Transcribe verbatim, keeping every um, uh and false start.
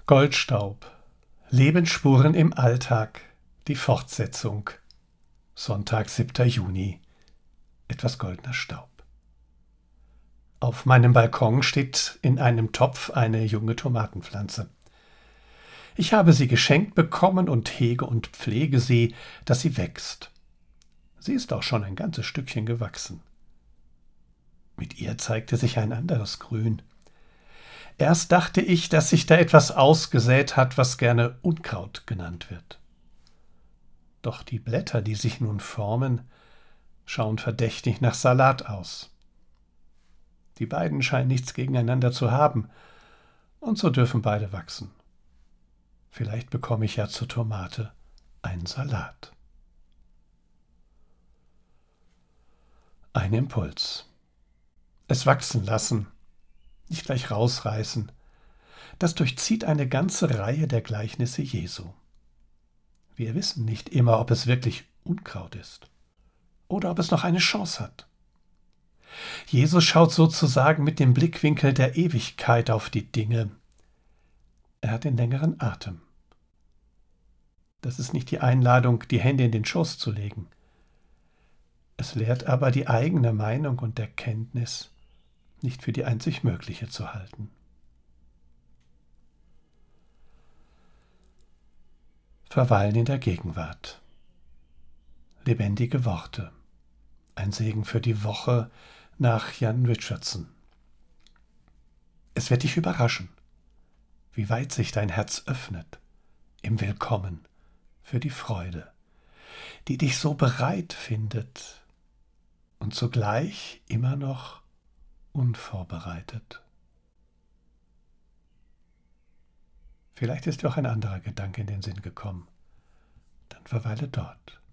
Goldstaub. Lebensspuren im Alltag. Die Fortsetzung. Sonntag, siebter Juni. Etwas goldener Staub. Auf meinem Balkon steht in einem Topf eine junge Tomatenpflanze. Ich habe sie geschenkt bekommen und hege und pflege sie, dass sie wächst. Sie ist auch schon ein ganzes Stückchen gewachsen. Mit ihr zeigte sich ein anderes Grün. Erst dachte ich, dass sich da etwas ausgesät hat, was gerne Unkraut genannt wird. Doch die Blätter, die sich nun formen, schauen verdächtig nach Salat aus. Die beiden scheinen nichts gegeneinander zu haben, und so dürfen beide wachsen. Vielleicht bekomme ich ja zur Tomate einen Salat. Ein Impuls. Es wachsen lassen, nicht gleich rausreißen. Das durchzieht eine ganze Reihe der Gleichnisse Jesu. Wir wissen nicht immer, ob es wirklich Unkraut ist oder ob es noch eine Chance hat. Jesus schaut sozusagen mit dem Blickwinkel der Ewigkeit auf die Dinge. Er hat den längeren Atem. Das ist nicht die Einladung, die Hände in den Schoß zu legen. Es lehrt aber, die eigene Meinung und Erkenntnis nicht für die einzig mögliche zu halten. Verweilen in der Gegenwart. Lebendige Worte. Ein Segen für die Woche nach Jan Richardson. Es wird dich überraschen, wie weit sich dein Herz öffnet im Willkommen für die Freude, die dich so bereit findet und zugleich immer noch unvorbereitet. Vielleicht ist dir auch ein anderer Gedanke in den Sinn gekommen. Dann verweile dort.